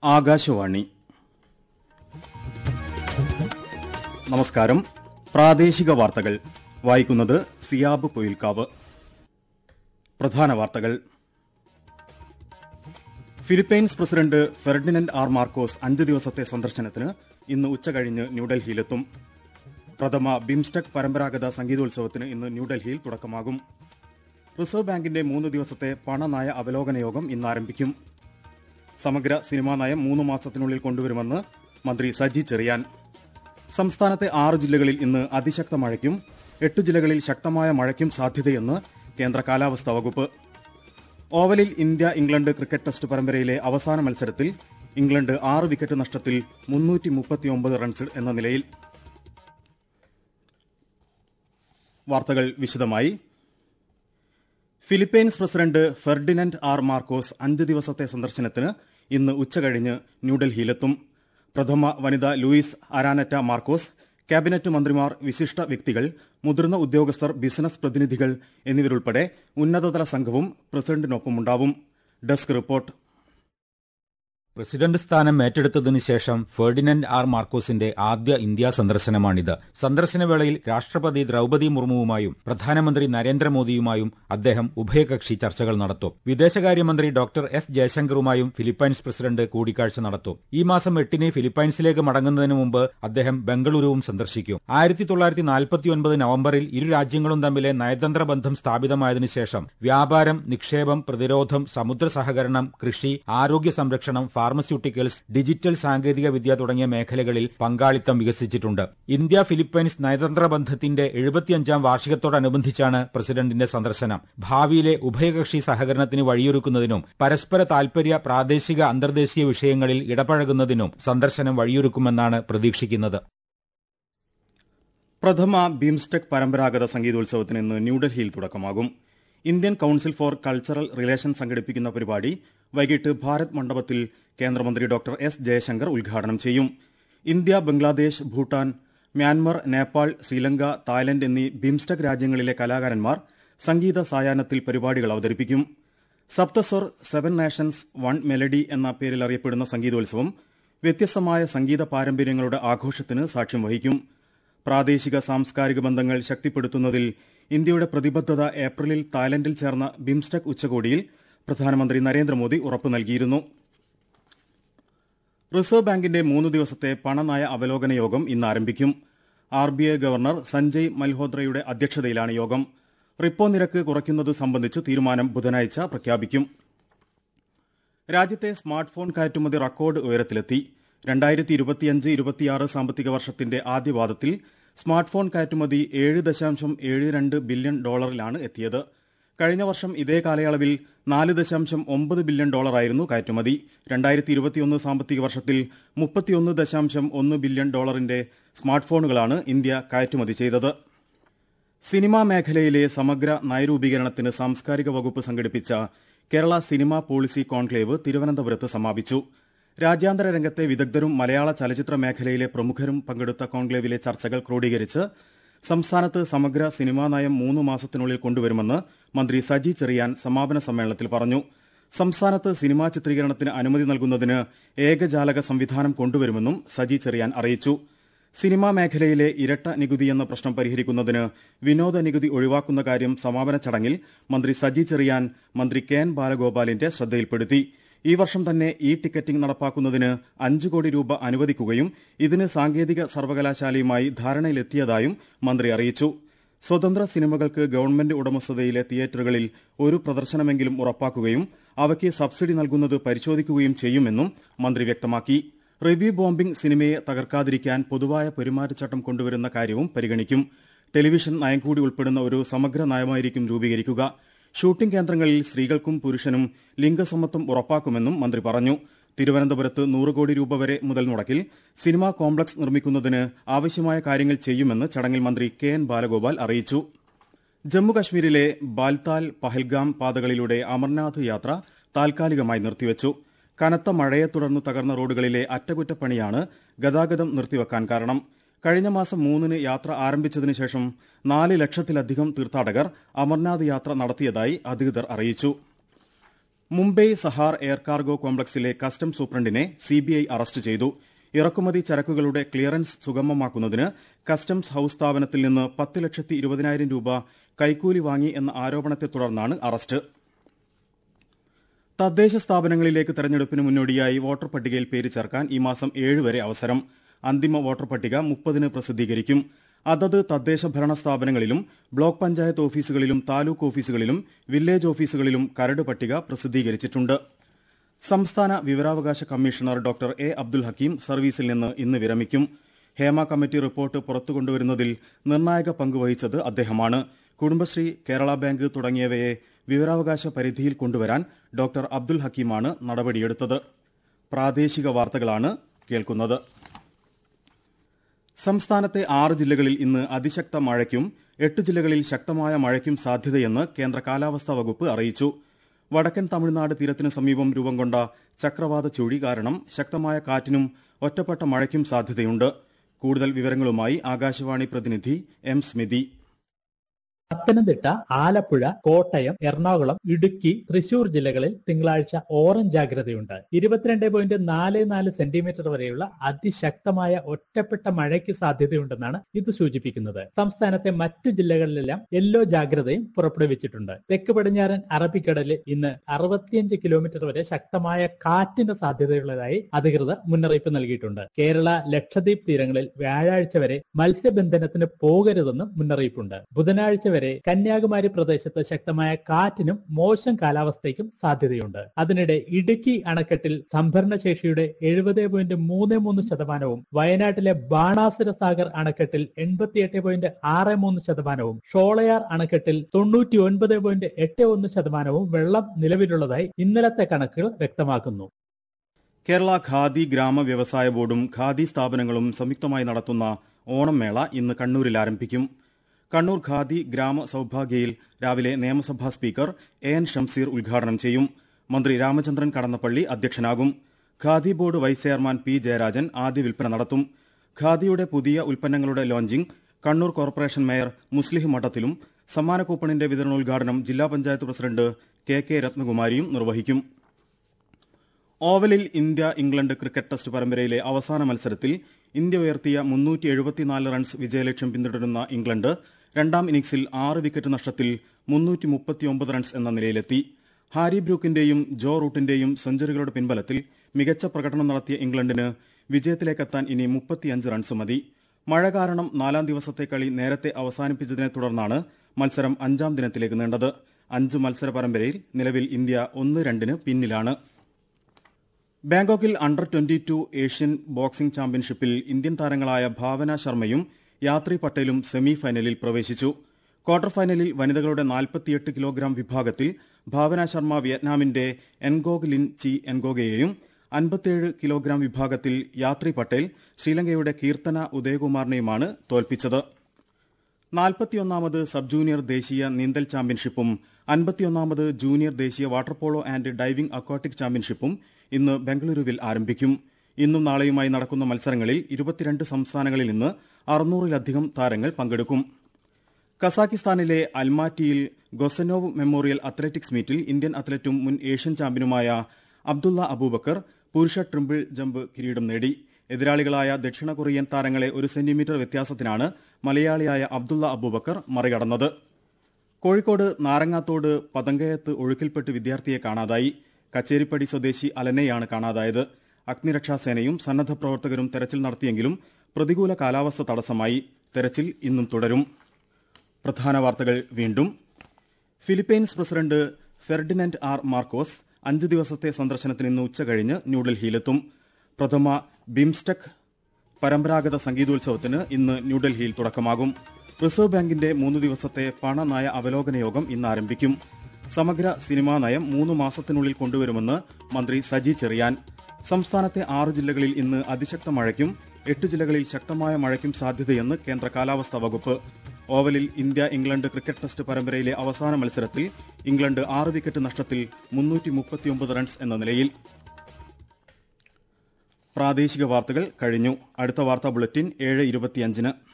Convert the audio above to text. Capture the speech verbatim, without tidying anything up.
ആകാശവാണി. നമസ്കാരം. പ്രാദേശിക വാർത്തകൾ വായിക്കുന്നത് സിയാബ് പൊയിൽക്കാവ്. പ്രധാന വാർത്തകൾ. Philippines president Ferdinand R Marcos അഞ്ച് ദിവസത്തെ സന്ദർശനത്തിന് ഇന്ന് ഉച്ചകഴിഞ്ഞ് ന്യൂഡൽഹിയിലെത്തും. പ്രഥമ ബിംസ്റ്റെക് പരമ്പരാഗത സംഗീതോത്സവത്തിന് ഇന്ന് ന്യൂഡൽഹിയിൽ തുടക്കമാകും. റിസർവ് ബാങ്കിന്റെ മൂന്ന് ദിവസത്തെ പണനയ അവലോകന യോഗം ഇന്ന് ആരംഭിക്കും. സമഗ്ര സിനിമാ നയം മൂന്ന് മാസത്തിനുള്ളിൽ കൊണ്ടുവരുമെന്ന് മന്ത്രി സജി ചെറിയാൻ. സംസ്ഥാനത്തെ ആറ് ജില്ലകളിൽ ഇന്ന് അതിശക്ത മഴയ്ക്കും എട്ട് ജില്ലകളിൽ ശക്തമായ മഴയ്ക്കും സാധ്യതയെന്ന് കേന്ദ്ര കാലാവസ്ഥാ വകുപ്പ്. ഓവലിൽ ഇന്ത്യ ഇംഗ്ലണ്ട് ക്രിക്കറ്റ് ടെസ്റ്റ് പരമ്പരയിലെ അവസാന മത്സരത്തിൽ ഇംഗ്ലണ്ട് ആറ് വിക്കറ്റ് നഷ്ടത്തിൽ മുന്നൂറ്റി മുപ്പത്തിയൊമ്പത് റൺസ് എന്ന നിലയിൽ. വാർത്തകൾ വിശദമായി. Philippines president Ferdinand R Marcos അഞ്ച് ദിവസത്തെ സന്ദർശനത്തിന് ഇന്ന് ഉച്ചകഴിഞ്ഞ് ന്യൂഡൽഹിയിലെത്തും. പ്രഥമ വനിത ലൂയിസ് അരാനറ്റ മാർക്കോസ്, ക്യാബിനറ്റ് മന്ത്രിമാർ, വിശിഷ്ട വ്യക്തികൾ, മുതിർന്ന ഉദ്യോഗസ്ഥർ, ബിസിനസ് പ്രതിനിധികൾ എന്നിവരുൾപ്പെടെ ഉന്നതതല സംഘവും പ്രസിഡന്റിനൊപ്പമുണ്ടാവും. Desk report. പ്രസിഡന്റ് സ്ഥാനം ഏറ്റെടുത്തതിനു ശേഷം ഫെർഡിനൻഡ് ആർ മാർക്കോസിന്റെ ആദ്യ ഇന്ത്യാ സന്ദർശനമാണിത്. സന്ദർശനവേളയിൽ രാഷ്ട്രപതി ദ്രൌപദി മുർമുവുമായും പ്രധാനമന്ത്രി നരേന്ദ്രമോദിയുമായും അദ്ദേഹം ഉഭയകക്ഷി ചർച്ചകൾ നടത്തും. വിദേശകാര്യമന്ത്രി ഡോക്ടർ എസ് ജയശങ്കറുമായും ഫിലിപ്പൈൻസ് പ്രസിഡന്റ് കൂടിക്കാഴ്ച നടത്തും. ഈ മാസം എട്ടിന് ഫിലിപ്പൈൻസിലേക്ക് മടങ്ങുന്നതിന് മുമ്പ് അദ്ദേഹം ബംഗളൂരുവും സന്ദർശിക്കും. ആയിരത്തി തൊള്ളായിരത്തി നാൽപ്പത്തിയൊൻപത് നവംബറിൽ ഇരു രാജ്യങ്ങളും തമ്മിലെ നയതന്ത്ര ബന്ധം സ്ഥാപിതമായതിനു ശേഷം വ്യാപാരം, നിക്ഷേപം, പ്രതിരോധം, സമുദ്ര സഹകരണം, കൃഷി, ആരോഗ്യ സംരക്ഷണം, ഫാർമസ്യൂട്ടിക്കൽസ്, ഡിജിറ്റൽ സാങ്കേതിക വിദ്യ തുടങ്ങിയ മേഖലകളിൽ പങ്കാളിത്തം വികസിച്ചിട്ടുണ്ട്. ഇന്ത്യ ഫിലിപ്പൈൻസ് നയതന്ത്ര ബന്ധത്തിന്റെ എഴുപത്തിയഞ്ചാം വാർഷികത്തോടനുബന്ധിച്ചാണ് പ്രസിഡന്റിന്റെ സന്ദർശനം. ഭാവിയിലെ ഉഭയകക്ഷി സഹകരണത്തിന് വഴിയൊരുക്കുന്നതിനും പരസ്പര താൽപര്യ പ്രാദേശിക അന്തർദേശീയ വിഷയങ്ങളിൽ ഇടപഴകുന്നതിനും സന്ദർശനം വഴിയൊരുക്കുമെന്നാണ് പ്രതീക്ഷിക്കുന്നത്. പ്രഥമ ബിംസ്റ്റെക് പരമ്പരാഗത സംഗീതോത്സവത്തിന് ഇന്ന് ന്യൂഡൽഹിയിൽ തുടക്കമാകും. Indian council for cultural relation സംഘടിപ്പിക്കുന്ന പരിപാടി വൈകിട്ട് ഭാരത് മണ്ഡപത്തിൽ കേന്ദ്രമന്ത്രി ഡോക്ടർ എസ് ജയശങ്കർ ഉദ്ഘാടനം ചെയ്യും. India, Bangladesh, Bhutan, Myanmar, Nepal, Sri Lanka, Thailand എന്നീ ബിംസ്റ്റെക് രാജ്യങ്ങളിലെ കലാകാരന്മാർ സംഗീത സായാഹ്നത്തിൽ പരിപാടികൾ അവതരിപ്പിക്കും. Saptaswar seven nations one melody എന്ന പേരിൽ അറിയപ്പെടുന്ന സംഗീതോത്സവം വ്യത്യസ്തമായ സംഗീത പാരമ്പര്യങ്ങളുടെ ആഘോഷത്തിന് സാക്ഷ്യം വഹിക്കും. പ്രാദേശിക സാംസ്കാരിക ബന്ധങ്ങൾ ശക്തിപ്പെടുത്തുന്നതിൽ ഇന്ത്യയുടെ പ്രതിബദ്ധത ഏപ്രിലിൽ തായ്ലൻഡിൽ ചേർന്ന ബിംസ്റ്റെക് ഉച്ചകോടിയിൽ പ്രധാനമന്ത്രി നരേന്ദ്രമോദി ഉറപ്പു നൽകിയിരുന്നു. റിസർവ് ബാങ്കിന്റെ മൂന്ന് ദിവസത്തെ പണനയ അവലോകന യോഗം ഇന്ന് ആരംഭിക്കും. R B I governor Sanjay മൽഹോത്രയുടെ അധ്യക്ഷതയിലാണ് യോഗം. റിപ്പോ നിരക്ക് കുറയ്ക്കുന്നത് സംബന്ധിച്ച് തീരുമാനം ബുധനാഴ്ച പ്രഖ്യാപിക്കും. രാജ്യത്തെ സ്മാർട്ട് ഫോൺ കയറ്റുമതി റെക്കോർഡ് ഉയരത്തിലെത്തി. രണ്ടായിരത്തി ഇരുപത്തിയഞ്ച് ഇരുപത്തിയാറ് സാമ്പത്തിക വർഷത്തിന്റെ ആദ്യപാദത്തിൽ സ്മാർട്ട് ഫോൺ കയറ്റുമതി ഏഴ് ദശാംശം ഏഴ് രണ്ട് ബില്യൺ ഡോളറിലാണ് എത്തിയത്. കഴിഞ്ഞ വർഷം ഇതേ കാലയളവിൽ നാല് ദശാംശം ഒമ്പത് ബില്യൺ ഡോളറായിരുന്നു കയറ്റുമതി. രണ്ടായിരത്തി ഇരുപത്തിയൊന്ന് സാമ്പത്തിക വർഷത്തിൽ മുപ്പത്തിയൊന്ന് ദശാംശം ഒന്ന് ബില്യൺ ഡോളറിന്റെ സ്മാർട്ട് ഫോണുകളാണ് ഇന്ത്യ കയറ്റുമതി ചെയ്തത്. സിനിമാ മേഖലയിലെ സമഗ്ര നയരൂപീകരണത്തിന് സാംസ്കാരിക വകുപ്പ് സംഘടിപ്പിച്ച കേരള സിനിമാ പോളിസി കോൺക്ലേവ് തിരുവനന്തപുരത്ത് സമാപിച്ചു. രാജ്യാന്തര രംഗത്തെ വിദഗ്ധരും മലയാള ചലച്ചിത്ര മേഖലയിലെ പ്രമുഖരും പങ്കെടുത്ത കോൺക്ലേവിലെ ചർച്ചകൾ ക്രോഡീകരിച്ച് സംസ്ഥാനത്ത് സമഗ്ര സിനിമാ നയം മൂന്ന് മാസത്തിനുള്ളിൽ കൊണ്ടുവരുമെന്ന് മന്ത്രി സജി ചെറിയാൻ സമാപന സമ്മേളനത്തിൽ പറഞ്ഞു. സംസ്ഥാനത്ത് സിനിമാ ചിത്രീകരണത്തിന് അനുമതി നൽകുന്നതിന് ഏകജാലക സംവിധാനം കൊണ്ടുവരുമെന്നും സജി ചെറിയാൻ അറിയിച്ചു. സിനിമാ മേഖലയിലെ ഇരട്ട നികുതിയെന്ന പ്രശ്നം പരിഹരിക്കുന്നതിന് വിനോദ നികുതി ഒഴിവാക്കുന്ന കാര്യം സമാപന ചടങ്ങിൽ മന്ത്രി സജി ചെറിയാൻ മന്ത്രി കെ എൻ ബാലഗോപാലിന്റെ ശ്രദ്ധയിൽപ്പെടുത്തി. ഈ വർഷം തന്നെ ഇ ടിക്കറ്റിംഗ് നടപ്പാക്കുന്നതിന് അഞ്ചു കോടി രൂപ അനുവദിക്കുകയും ഇതിന് സാങ്കേതിക സർവകലാശാലയുമായി ധാരണയിലെത്തിയതായും മന്ത്രി അറിയിച്ചു. സ്വതന്ത്ര സിനിമകൾക്ക് ഗവൺമെന്റ് ഉടമസ്ഥതയിലെ തിയേറ്ററുകളിൽ ഒരു പ്രദർശനമെങ്കിലും ഉറപ്പാക്കുകയും അവയ്ക്ക് സബ്സിഡി നൽകുന്നത് പരിശോധിക്കുകയും ചെയ്യുമെന്നും മന്ത്രി വ്യക്തമാക്കി. റിവ്യൂ ബോംബിംഗ് സിനിമയെ തകർക്കാതിരിക്കാൻ പൊതുവായ പെരുമാറ്റച്ചട്ടം കൊണ്ടുവരുന്ന കാര്യവും പരിഗണിക്കും. ടെലിവിഷൻ നയം കൂടി ഉൾപ്പെടുന്ന ഒരു സമഗ്ര നയമായിരിക്കും രൂപീകരിക്കുക. ഷൂട്ടിംഗ് കേന്ദ്രങ്ങളിൽ സ്ത്രീകൾക്കും പുരുഷനും ലിംഗസമത്വം ഉറപ്പാക്കുമെന്നും മന്ത്രി പറഞ്ഞു. തിരുവനന്തപുരത്ത് നൂറ് കോടി രൂപ വരെ മുതൽ മുടക്കിൽ സിനിമാ കോംപ്ലക്സ് നിർമ്മിക്കുന്നതിന് ആവശ്യമായ കാര്യങ്ങൾ ചെയ്യുമെന്ന് ചടങ്ങിൽ മന്ത്രി കെ എൻ ബാലഗോപാൽ അറിയിച്ചു. ജമ്മുകശ്മീരിലെ ബാൽതാൽ, പഹൽഗാം പാതകളിലൂടെ അമർനാഥ് യാത്ര താൽക്കാലികമായി നിർത്തിവച്ചു. കനത്ത മഴയെ തുടർന്ന് തകർന്ന റോഡുകളിലെ അറ്റകുറ്റപ്പണിയാണ് ഗതാഗതം നിർത്തിവെക്കാൻ കാരണം. കഴിഞ്ഞ മാസം മൂന്നിന് യാത്ര ആരംഭിച്ചതിനു ശേഷം നാല് ലക്ഷത്തിലധികം തീർത്ഥാടകർ അമർനാഥ് യാത്ര നടത്തിയതായി അധികൃതർ അറിയിച്ചു. മുംബൈ സഹാർ എയർ കാർഗോ കോംപ്ലക്സിലെ കസ്റ്റംസ് സൂപ്രണ്ടിനെ സിബിഐ അറസ്റ്റ് ചെയ്തു. ഇറക്കുമതി ചരക്കുകളുടെ ക്ലിയറൻസ് സുഗമമാക്കുന്നതിന് കസ്റ്റംസ് ഹൌസ് സ്ഥാപനത്തിൽ നിന്ന് പത്ത് ലക്ഷത്തി ഇരുപതിനായിരം രൂപ കൈക്കൂലി വാങ്ങി എന്ന ആരോപണത്തെ തുടർന്നാണ് അറസ്റ്റ്. തദ്ദേശ സ്ഥാപനങ്ങളിലേക്ക് തെരഞ്ഞെടുപ്പിന് മുന്നോടിയായി വോട്ടർ പട്ടികയിൽ പേര് ചേർക്കാൻ ഈ മാസം ഏഴ് വരെ അവസരം. അന്തിമ വോട്ടർ പട്ടിക മുപ്പതിന് പ്രസിദ്ധീകരിക്കും. അതത് തദ്ദേശ ഭരണ സ്ഥാപനങ്ങളിലും ബ്ലോക്ക് പഞ്ചായത്ത് ഓഫീസുകളിലും താലൂക്ക് ഓഫീസുകളിലും വില്ലേജ് ഓഫീസുകളിലും കരട് പട്ടിക പ്രസിദ്ധീകരിച്ചിട്ടുണ്ട്. സംസ്ഥാന വിവരാവകാശ commissioner doctor A Abdul Hakeem സർവീസിൽ നിന്ന് ഇന്ന് വിരമിക്കും. ഹേമ കമ്മിറ്റി റിപ്പോർട്ട് പുറത്തുകൊണ്ടുവരുന്നതിൽ നിർണായക പങ്കുവഹിച്ചത് അദ്ദേഹമാണ്. കുടുംബശ്രീ, കേരള ബാങ്ക് തുടങ്ങിയവയെ വിവരാവകാശ പരിധിയിൽ കൊണ്ടുവരാൻ ഡോക്ടർ അബ്ദുൽ ഹക്കീമാണ് നടപടിയെടുത്തത്. പ്രാദേശിക വാർത്തകളാണ് കേൾക്കുന്നത്. സംസ്ഥാനത്തെ ആറ് ജില്ലകളിൽ ഇന്ന് അതിശക്ത മഴയ്ക്കും എട്ട് ജില്ലകളിൽ ശക്തമായ മഴയ്ക്കും സാധ്യതയെന്ന് കേന്ദ്ര കാലാവസ്ഥാ വകുപ്പ് അറിയിച്ചു. വടക്കൻ തമിഴ്നാട് തീരത്തിന് സമീപം രൂപം കൊണ്ട ചക്രവാത ചുഴി കാരണം ശക്തമായ കാറ്റിനും ഒറ്റപ്പെട്ട മഴയ്ക്കും സാധ്യതയുണ്ട്. കൂടുതൽ വിവരങ്ങളുമായി ആകാശവാണി പ്രതിനിധി എം സ്മിതി. പത്തനംതിട്ട, ആലപ്പുഴ, കോട്ടയം, എറണാകുളം, ഇടുക്കി, തൃശൂർ ജില്ലകളിൽ തിങ്കളാഴ്ച ഓറഞ്ച് ജാഗ്രതയുണ്ട്. ഇരുപത്തിരണ്ട് പോയിന്റ് നാല് നാല് സെന്റിമീറ്റർ വരെയുള്ള അതിശക്തമായ ഒറ്റപ്പെട്ട മഴയ്ക്ക് സാധ്യതയുണ്ടെന്നാണ് ഇത് സൂചിപ്പിക്കുന്നത്. സംസ്ഥാനത്തെ മറ്റു ജില്ലകളിലെല്ലാം യെല്ലോ ജാഗ്രതയും പുറപ്പെടുവിച്ചിട്ടുണ്ട്. തെക്ക് പടിഞ്ഞാറൻ അറബിക്കടലിൽ ഇന്ന് അറുപത്തിയഞ്ച് കിലോമീറ്റർ വരെ ശക്തമായ കാറ്റിന് സാധ്യതയുള്ളതായി അധികൃതർ മുന്നറിയിപ്പ് നൽകിയിട്ടുണ്ട്. കേരള, ലക്ഷദ്വീപ് തീരങ്ങളിൽ വ്യാഴാഴ്ച വരെ മത്സ്യബന്ധനത്തിന് പോകരുതെന്നും മുന്നറിയിപ്പുണ്ട്. ബുധനാഴ്ച വരെ കന്യാകുമാരി പ്രദേശത്ത് ശക്തമായ കാറ്റിനും മോശം കാലാവസ്ഥയ്ക്കും സാധ്യതയുണ്ട്. അതിനിടെ ഇടുക്കി അണക്കെട്ടിൽ സംഭരണശേഷിയുടെ എഴുപത് പോയിന്റ് മൂന്ന് മൂന്ന് ശതമാനവും വയനാട്ടിലെ ബാണാസുര സാഗർ അണക്കെട്ടിൽ എൺപത്തിയെട്ട് പോയിന്റ് ആറ് മൂന്ന് ശതമാനവും ഷോളയാർ അണക്കെട്ടിൽ തൊണ്ണൂറ്റി ഒൻപത് പോയിന്റ് എട്ട് ഒന്ന് ശതമാനവും വെള്ളം നിലവിലുള്ളതായി ഇന്നലത്തെ കണക്കുകൾ വ്യക്തമാക്കുന്നു. കേരള ഖാദി ഗ്രാമ വ്യവസായ ബോർഡും ഖാദി സ്ഥാപനങ്ങളും സംയുക്തമായി നടത്തുന്ന ഓണം മേള ഇന്ന് കണ്ണൂരിൽ ആരംഭിക്കും. കണ്ണൂർ ഖാദി ഗ്രാമ സൌഭാഗ്യയിൽ രാവിലെ നിയമസഭാ സ്പീക്കർ എ എൻ ഷംസീർ ഉദ്ഘാടനം ചെയ്യും. മന്ത്രി രാമചന്ദ്രൻ കടന്നപ്പള്ളി അധ്യക്ഷനാകും. Khadi board vice chairman P Jayarajan ആദ്യ വിൽപ്പന നടത്തും. ഖാദിയുടെ പുതിയ ഉൽപ്പന്നങ്ങളുടെ launching Kannur corporation mayor Muslih മഠത്തിലും സമ്മാന കൂപ്പണിന്റെ വിതരണോദ്ഘാടനം ജില്ലാ പഞ്ചായത്ത് പ്രസിഡന്റ് കെ കെ രത്നകുമാരിയും നിർവഹിക്കും. ഓവലിൽ ഇന്ത്യ ഇംഗ്ലണ്ട് ക്രിക്കറ്റ് ടെസ്റ്റ് പരമ്പരയിലെ അവസാന മത്സരത്തിൽ ഇന്ത്യ ഉയർത്തിയ മുന്നൂറ്റി എഴുപത്തിനാല് റൺസ് വിജയലക്ഷ്യം പിന്തുടരുന്ന ഇംഗ്ലണ്ട് രണ്ടാം ഇന്നിംഗ്സിൽ ആറ് വിക്കറ്റ് നഷ്ടത്തിൽ മുന്നൂറ്റി മുപ്പത്തിയൊമ്പത് റൺസ് എന്ന നിലയിലെത്തി. ഹാരി ബ്രൂക്കിന്റെയും ജോ റൂട്ടിന്റെയും സെഞ്ചുറികളുടെ പിൻബലത്തിൽ മികച്ച പ്രകടനം നടത്തിയ ഇംഗ്ലണ്ടിന് വിജയത്തിലേക്കെത്താൻ ഇനി മുപ്പത്തിയഞ്ച് റൺസ് മതി. മഴ കാരണം നാലാം ദിവസത്തെ കളി നേരത്തെ അവസാനിപ്പിച്ചതിനെ തുടർന്നാണ് മത്സരം അഞ്ചാം ദിനത്തിലേക്ക് നീണ്ടത്. അഞ്ച് മത്സര പരമ്പരയിൽ നിലവിൽ ഇന്ത്യ ഒന്ന് രണ്ടിന് പിന്നിലാണ്. ബാങ്കോക്കിൽ under twenty two Asian boxing ചാമ്പ്യൻഷിപ്പിൽ ഇന്ത്യൻ താരങ്ങളായ ഭാവന ശർമ്മയും യാത്രി പട്ടേലും സെമി ഫൈനലിൽ പ്രവേശിച്ചു. ക്വാർട്ടർ ഫൈനലിൽ വനിതകളുടെ നാൽപ്പത്തിയെട്ട് കിലോഗ്രാം വിഭാഗത്തിൽ ഭാവന ശർമ്മ വിയറ്റ്നാമിന്റെ എൻഗോഗ് ലിൻ ചി എൻഗോഗയെയും അൻപത്തിയേഴ് കിലോഗ്രാം വിഭാഗത്തിൽ യാത്രി പട്ടേൽ ശ്രീലങ്കയുടെ കീർത്തന ഉദയകുമാറിനെയുമാണ് തോൽപ്പിച്ചത്. നാൽപ്പത്തിയൊന്നാമത് സബ് ജൂനിയർ ദേശീയ നീന്തൽ ചാമ്പ്യൻഷിപ്പും അൻപത്തിയൊന്നാമത് ജൂനിയർ ദേശീയ water polo and diving aquatic ചാമ്പ്യൻഷിപ്പും ഇന്ന് ബംഗളൂരുവിൽ ആരംഭിക്കും. ഇന്നും നാളെയുമായി നടക്കുന്ന മത്സരങ്ങളിൽ ഇരുപത്തിരണ്ട് സംസ്ഥാനങ്ങളിൽ നിന്ന് അറുന്നൂറിലധികം താരങ്ങൾ പങ്കെടുക്കും. കസാക്കിസ്ഥാനിലെ അൽമാറ്റിയിൽ ഗൊസനോവ് മെമ്മോറിയൽ അത്ലറ്റിക്സ് മീറ്റിൽ ഇന്ത്യൻ അത്ലറ്റും മുൻ ഏഷ്യൻ ചാമ്പ്യനുമായ അബ്ദുള്ള അബൂബക്കർ പുരുഷ ട്രിപ്പിൾ ജമ്പ് കിരീടം നേടി. എതിരാളികളായ ദക്ഷിണ കൊറിയൻ താരങ്ങളെ ഒരു സെന്റിമീറ്റർ വ്യത്യാസത്തിനാണ് മലയാളിയായ അബ്ദുള്ള അബൂബക്കർ മറികടന്നത്. കോഴിക്കോട് നാരങ്ങാത്തോട് പതങ്കയത്ത് ഒഴുക്കിൽപ്പെട്ട് വിദ്യാർത്ഥിയെ കാണാതായി. കച്ചേരിപ്പടി സ്വദേശി അലനെയാണ് കാണാതായത്. അഗ്നിരക്ഷാസേനയും സന്നദ്ധ പ്രവർത്തകരും തെരച്ചിൽ നടത്തിയെങ്കിലും പ്രതികൂല കാലാവസ്ഥ തടസ്സമായി. തെരച്ചിൽ ഇന്നും തുടരും. പ്രധാന വാർത്തകൾ വീണ്ടും. Philippines president Ferdinand R Marcos അഞ്ച് ദിവസത്തെ സന്ദർശനത്തിന് ഇന്ന് ഉച്ചകഴിഞ്ഞ് ന്യൂഡൽഹിയിലെത്തും. പ്രഥമ ബിംസ്റ്റെക് പരമ്പരാഗത സംഗീതോത്സവത്തിന് ഇന്ന് ന്യൂഡൽഹിയിൽ തുടക്കമാകും. റിസർവ് ബാങ്കിന്റെ മൂന്ന് ദിവസത്തെ പണനയ അവലോകന യോഗം ഇന്ന് ആരംഭിക്കും. സമഗ്ര സിനിമാ നയം മൂന്ന് മാസത്തിനുള്ളിൽ കൊണ്ടുവരുമെന്ന് മന്ത്രി സജി ചെറിയാൻ. സംസ്ഥാനത്തെ ആറ് ജില്ലകളിൽ ഇന്ന് അതിശക്ത മഴയ്ക്കും എട്ട് ജില്ലകളിൽ ശക്തമായ മഴയ്ക്കും സാധ്യതയെന്ന് കേന്ദ്ര കാലാവസ്ഥാ വകുപ്പ്. ഓവലിൽ ഇന്ത്യ ഇംഗ്ലണ്ട് ക്രിക്കറ്റ് ടെസ്റ്റ് പരമ്പരയിലെ അവസാന മത്സരത്തിൽ ഇംഗ്ലണ്ട് ആറ് വിക്കറ്റ് നഷ്ടത്തിൽ മുന്നൂറ്റി മുപ്പത്തിയൊമ്പത് റൺസ് എന്ന നിലയിൽ. പ്രാദേശിക വാർത്തകൾ കഴിഞ്ഞു. അടുത്ത വാർത്താ ബുള്ളറ്റിൻ ഏഴ് ഇരുപത്തിയഞ്ചിന്.